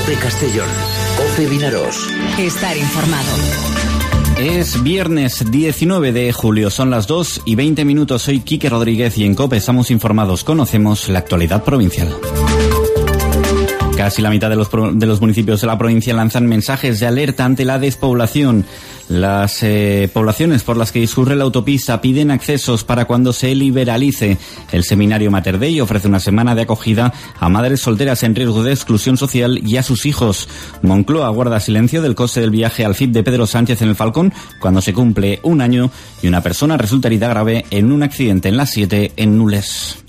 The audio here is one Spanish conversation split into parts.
COPE Castellón, COPE Vinaròs. Estar informado. Es viernes 19 de julio, son las 2:20. Soy Quique Rodríguez y en COPE estamos informados. Conocemos la actualidad provincial. Casi la mitad de los municipios de la provincia lanzan mensajes de alerta ante la despoblación. Las poblaciones por las que discurre la autopista piden accesos para cuando se liberalice. El seminario Mater Dei ofrece una semana de acogida a madres solteras en riesgo de exclusión social y a sus hijos. Moncloa guarda silencio del coste del viaje al FIP de Pedro Sánchez en el Falcón cuando se cumple un año y una persona resulta herida grave en un accidente en la 7 en Nules.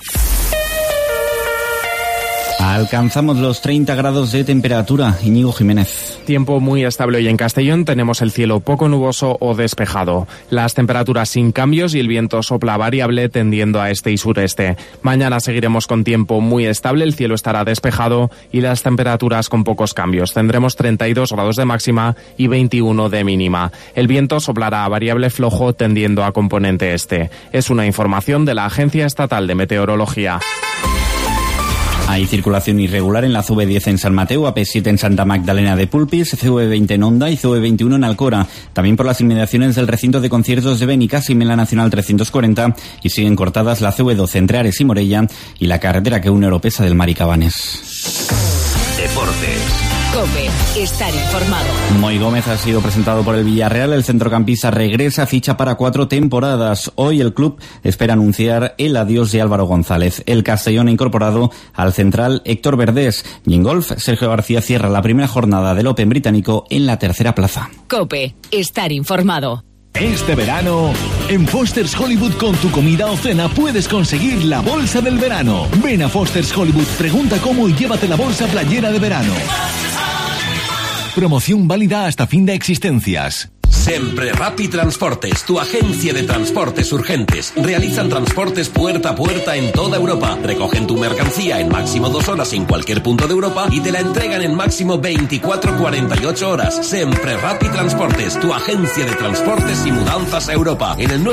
Alcanzamos los 30 grados de temperatura. Íñigo Jiménez. Tiempo muy estable hoy en Castellón. Tenemos el cielo poco nuboso o despejado. Las temperaturas sin cambios y el viento sopla variable tendiendo a este y sureste. Mañana seguiremos con tiempo muy estable. El cielo estará despejado y las temperaturas con pocos cambios. Tendremos 32 grados de máxima y 21 de mínima. El viento soplará a variable flojo tendiendo a componente este. Es una información de la Agencia Estatal de Meteorología. Hay circulación irregular en la CV10 en San Mateo, AP7 en Santa Magdalena de Pulpis, CV20 en Onda y CV21 en Alcora. También por las inmediaciones del recinto de conciertos de Benicàssim en la Nacional 340 y siguen cortadas la CV12 entre Ares y Morella y la carretera que une Oropesa del Mar y Cabanes. Deportes. COPE, estar informado. Moi Gómez ha sido presentado por el Villarreal. El centrocampista regresa, ficha para 4 temporadas. Hoy el club espera anunciar el adiós de Álvaro González. El Castellón ha incorporado al central Héctor Verdés. Y en golf, Sergio García cierra la primera jornada del Open británico en la tercera plaza. COPE, estar informado. Este verano, en Foster's Hollywood con tu comida o cena puedes conseguir la bolsa del verano. Ven a Foster's Hollywood, pregunta cómo y llévate la bolsa playera de verano. Promoción válida hasta fin de existencias. Sempre Rappi Transportes, tu agencia de transportes urgentes. Realizan transportes puerta a puerta en toda Europa. Recogen tu mercancía en máximo 2 horas en cualquier punto de Europa y te la entregan en máximo 24-48 horas. Sempre Rappi Transportes, tu agencia de transportes y mudanzas a Europa. En el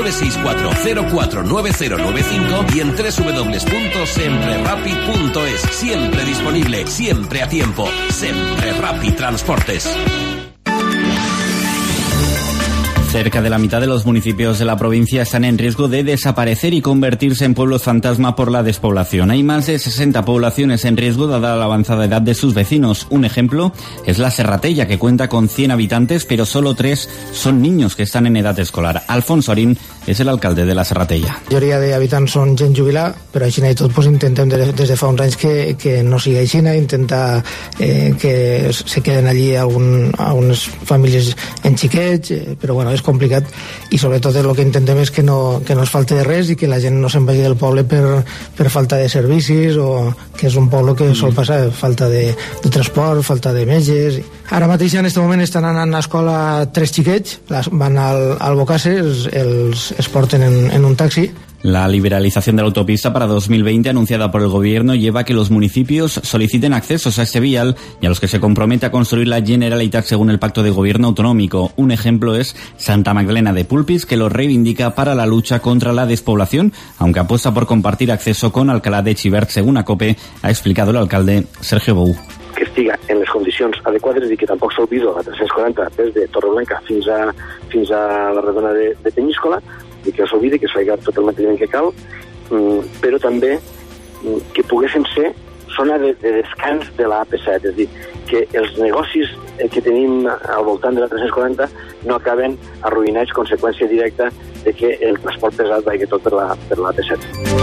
964-049095 y en www.semprerappi.es. Siempre disponible, siempre a tiempo. Sempre Rappi Transportes. Cerca de la mitad de los municipios de la provincia están en riesgo de desaparecer y convertirse en pueblos fantasma por la despoblación. Hay más de 60 poblaciones en riesgo dada la avanzada edad de sus vecinos. Un ejemplo es la Serratella, que cuenta con 100 habitantes, pero solo 3 son niños que están en edad escolar. Alfonso Arín és el alcalde de la Serratella. La majoria d'habitants són gent jubilada, però així i tot intentem des de fa uns anys que no sigui així, intentar que se queden allí algunes famílies en xiquets, però bueno, és complicat i sobretot el que intentem és que no es falte de res i que la gent no se'n vagi del poble per falta de servicis, o que és un poble que sol passar falta de transport, falta de metges. Ara mateix en aquest moment estan anant a escola 3 xiquets, van al Bocase, els porten en un taxi. La liberalización de la autopista para 2020 anunciada por el gobierno lleva a que los municipios soliciten accesos a este vial y a los que se compromete a construir la Generalitat según el pacto de gobierno autonómico. Un ejemplo es Santa Magdalena de Pulpis, que lo reivindica para la lucha contra la despoblación, aunque apuesta por compartir acceso con Alcalá de Xivert, según ACOPE, ha explicado el alcalde Sergio Bou. Que estiga en les condicions adequades i que tampoc s'olvida la 340 des de Torreblanca fins a la redona de Penyíscola, i que s'olvidi, que es faci tot el manteniment que cal, però també que poguessin ser zona de descans de la AP7, és a dir, que els negocis que tenim al voltant de la 340 no acaben arruïnats, conseqüència directa de que el transport pesat vagi tot per la AP7.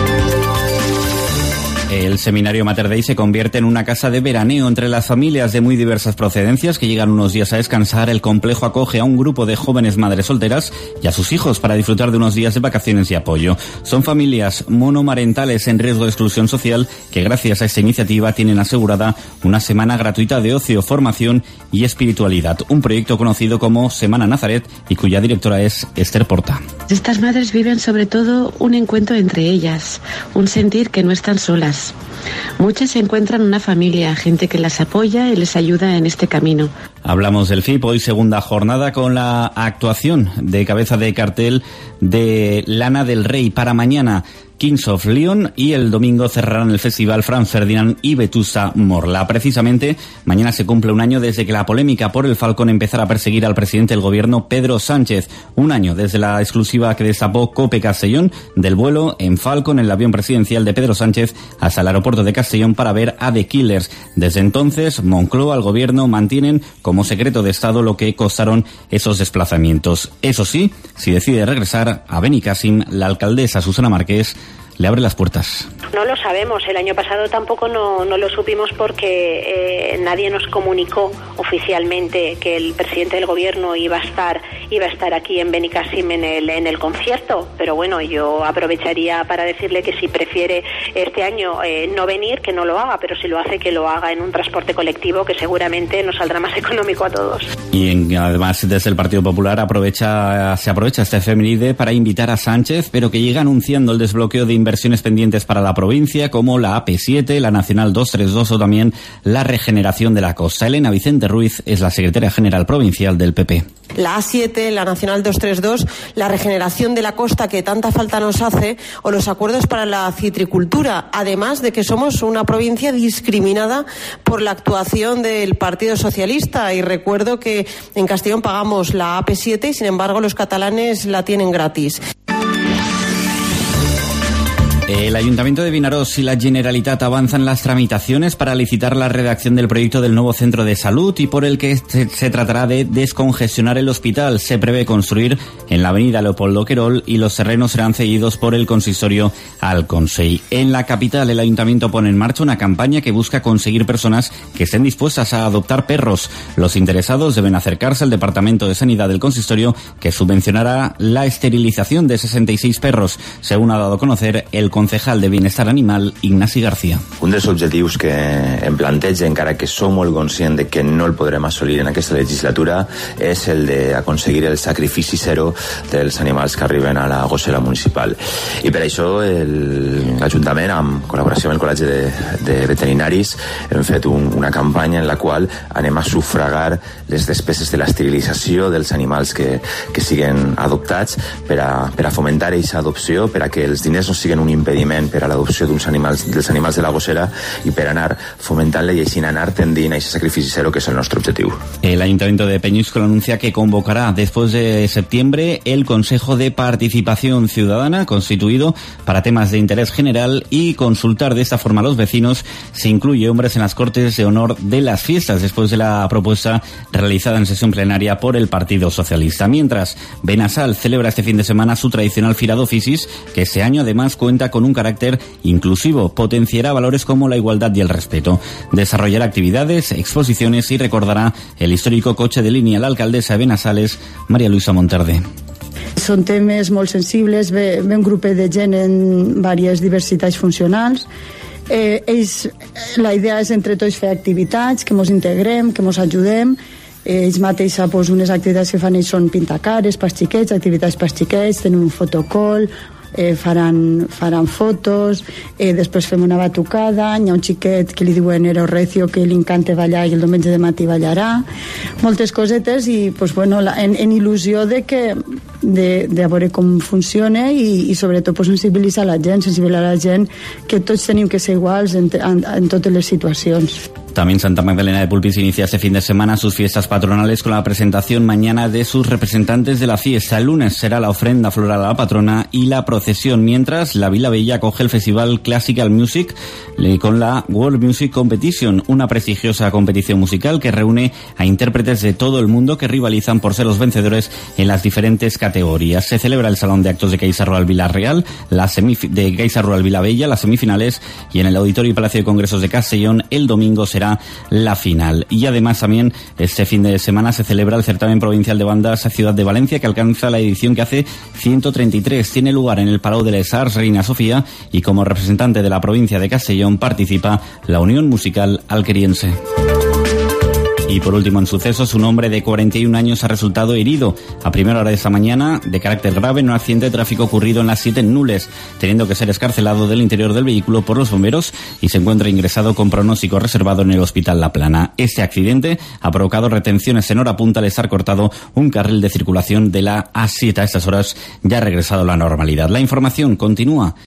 El seminario Mater Dei se convierte en una casa de veraneo entre las familias de muy diversas procedencias que llegan unos días a descansar. El complejo acoge a un grupo de jóvenes madres solteras y a sus hijos para disfrutar de unos días de vacaciones y apoyo. Son familias monomarentales en riesgo de exclusión social que gracias a esta iniciativa tienen asegurada una semana gratuita de ocio, formación y espiritualidad. Un proyecto conocido como Semana Nazaret y cuya directora es Esther Porta. Estas madres viven sobre todo un encuentro entre ellas, un sentir que no están solas. Muchas encuentran una familia, gente que las apoya y les ayuda en este camino. Hablamos del FIP, hoy segunda jornada con la actuación de cabeza de cartel de Lana del Rey para mañana. Kings of Leon y el domingo cerrarán el festival Franz Ferdinand y Vetusta Morla. Precisamente, mañana se cumple un año desde que la polémica por el Falcon empezara a perseguir al presidente del gobierno, Pedro Sánchez. Un año desde la exclusiva que destapó COPE Castellón del vuelo en Falcon, el avión presidencial de Pedro Sánchez, hasta el aeropuerto de Castellón para ver a The Killers. Desde entonces, Moncloa, el gobierno, mantienen como secreto de Estado lo que costaron esos desplazamientos. Eso sí, si decide regresar a Benicàssim, la alcaldesa Susana Márquez le abre las puertas. No lo sabemos. El año pasado tampoco no lo supimos porque nadie nos comunicó oficialmente que el presidente del gobierno iba a estar aquí en Benicàssim en el concierto. Pero bueno, yo aprovecharía para decirle que si prefiere este año no venir, que no lo haga, pero si lo hace, que lo haga en un transporte colectivo, que seguramente nos saldrá más económico a todos. Y además, desde el Partido Popular se aprovecha esta efeméride para invitar a Sánchez, pero que llega anunciando el desbloqueo de inversiones pendientes para la provincia, como la AP7, la Nacional 232 o también la regeneración de la costa. Elena Vicente Ruiz es la secretaria general provincial del PP. La A7, la Nacional 232, la regeneración de la costa que tanta falta nos hace, o los acuerdos para la citricultura, además de que somos una provincia discriminada por la actuación del Partido Socialista. Y recuerdo que en Castellón pagamos la AP7 y sin embargo los catalanes la tienen gratis. El Ayuntamiento de Vinaròs y la Generalitat avanzan las tramitaciones para licitar la redacción del proyecto del nuevo centro de salud y por el que se tratará de descongestionar el hospital. Se prevé construir en la avenida Leopoldo Querol y los terrenos serán cedidos por el consistorio al Consell. En la capital, el Ayuntamiento pone en marcha una campaña que busca conseguir personas que estén dispuestas a adoptar perros. Los interesados deben acercarse al Departamento de Sanidad del consistorio, que subvencionará la esterilización de 66 perros, según ha dado a conocer el concejal de Bienestar Animal, Ignasi García. Un dels objectius que em planteja, encara que som molt conscient de que no el podrem assolir en aquesta legislatura, és el d'aconseguir el sacrifici zero dels animals que arriben a la gossera municipal. I per això l'Ajuntament, en col·laboració amb el Col·legi de Veterinaris, hem fet una campanya en la qual anem a sufragar les despeses de l'esterilització dels animals que siguen adoptats per a fomentar aquesta adopció, per a que els diners no siguin un impediment per a l'adopció dels animals de la gossera i per anar fomentant-la i així anar tendint a aquest sacrifici zero, que és el nostre objectiu. El Ayuntamiento de Peñíscola anuncia que convocará después de septiembre el Consejo de Participación Ciudadana, constituido para temas de interés general y consultar de esta forma a los vecinos si incluye hombres en las Cortes de Honor de las fiestas, después de la propuesta realizada en sesión plenaria por el Partido Socialista. Mientras, Benassal celebra este fin de semana su tradicional Fira d'Oficis, que este año además cuenta con un carácter inclusivo, potenciará valores como la igualdad y el respeto, desarrollará actividades, exposiciones y recordará el histórico coche de línea. La alcaldesa de Benassal, María Luisa Monterde. Són temes molt sensibles, ve un grup de gent en diverses diversitats funcionals. La idea és entre tots fer activitats, que ens integrem, que ens ajudem. Ells mateixos, unes activitats que fan ells són pintacares pels xiquets, activitats pels xiquets, tenen un fotocall, faran fotos, després fem una batucada, hi ha un xiquet que li diuen Ero Recio que li encanta ballar i el diumenge de matí ballarà, moltes cosetes i en il·lusió de veure com funciona i sobretot sensibilitzar la gent que tots tenim que ser iguals en totes les situacions. También Santa Magdalena de Polpís inicia este fin de semana sus fiestas patronales con la presentación mañana de sus representantes de la fiesta. El lunes será la ofrenda floral a la patrona y la procesión, mientras la Vila Bella acoge el Festival Classical Music con la World Music Competition, una prestigiosa competición musical que reúne a intérpretes de todo el mundo que rivalizan por ser los vencedores en las diferentes categorías. Se celebra el Salón de Actos de Caixa Rural Vila-real, de Caixa Rural Vila Bella, las semifinales, y en el Auditorio y Palacio de Congresos de Castellón el domingo será la final. Y además también este fin de semana se celebra el certamen provincial de bandas Ciudad de Valencia, que alcanza la edición que hace 133. Tiene lugar en el Palau de les Arts Reina Sofía y como representante de la provincia de Castellón participa la Unión Musical Alqueriense. Y por último, en sucesos, un hombre de 41 años ha resultado herido a primera hora de esta mañana de carácter grave en un accidente de tráfico ocurrido en las 7 en Nules, teniendo que ser escarcelado del interior del vehículo por los bomberos y se encuentra ingresado con pronóstico reservado en el Hospital La Plana. Este accidente ha provocado retenciones en hora punta al estar cortado un carril de circulación de la A7. A estas horas ya ha regresado la normalidad. La información continúa